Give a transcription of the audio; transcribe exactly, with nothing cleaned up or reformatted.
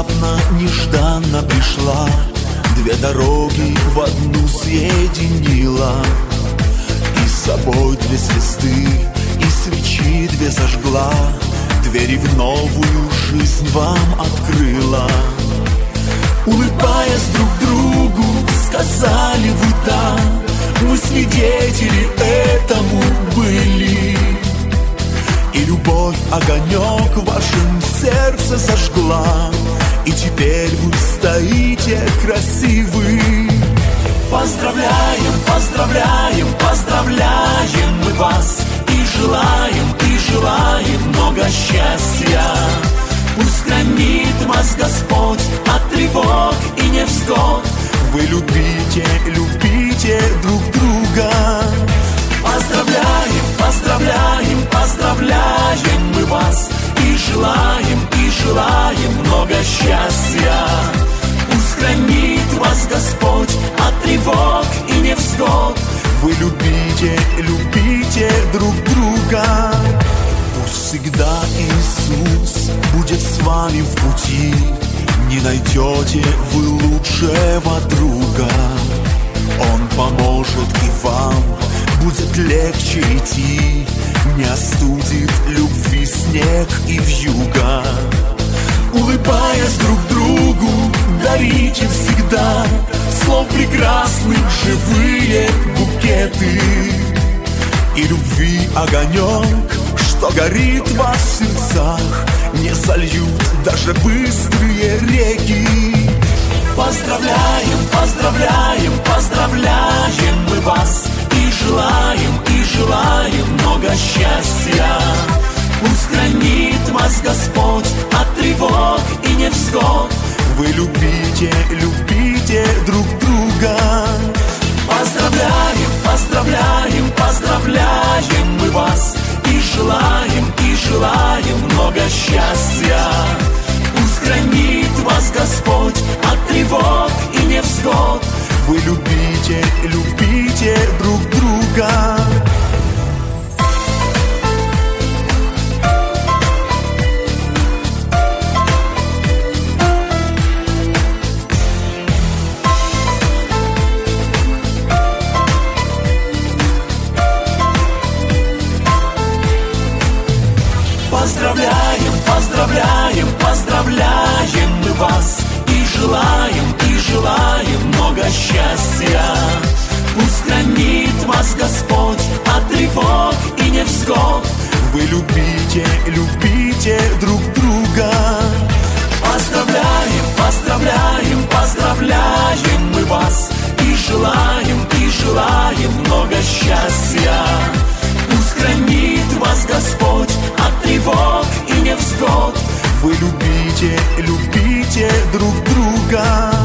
Внезапно, нежданно пришла, две дороги в одну соединила. И с собой две звезды, и свечи две зажгла, двери в новую жизнь вам открыла. Улыбаясь друг другу, сказали вы да, мы свидетели этому были. И любовь огонек в вашем сердце зажгла, и теперь вы стоите красивы. Поздравляем, поздравляем, поздравляем мы вас, и желаем, и желаем много счастья. Пусть хранит вас Господь от тревог и невзгод. Вы любите, любите друг друга. Поздравляем, поздравляем, поздравляем мы вас, и желаем, и желаем много счастья. Пусть хранит вас Господь от тревог и невзгод. Вы любите, любите друг друга. Пусть всегда Иисус будет с вами в пути, не найдете вы лучшего друга. Он поможет и вам будет легче идти, не остудит любви снег и вьюга. Улыбаясь друг другу, дарите всегда слов прекрасных живые букеты. И любви огонек, что горит в вас в сердцах, не сольют даже быстрые реки. Поздравляем, поздравляем, поздравляем мы вас, и желаем, и желаем много счастья. Пусть хранит вас Господь от тревог и невзгод. Вы любите, любите друг друга. Поздравляем, поздравляем, поздравляем мы вас, и желаем, и желаем много счастья. Пусть хранит вас Господь от тревог и невзгод. Вы любите, любите друг друга. Поздравляем, поздравляем, поздравляем мы вас, и желаем, и желаем много счастья. Пусть хранит вас Господь от тревог и невзгод. Вы любите, любите друг друга. Поздравляем, поздравляем, поздравляем мы вас, и желаем, и желаем много счастья. Пусть хранит вас Господь от тревог и невзгод. Вы любите, любите друг друга.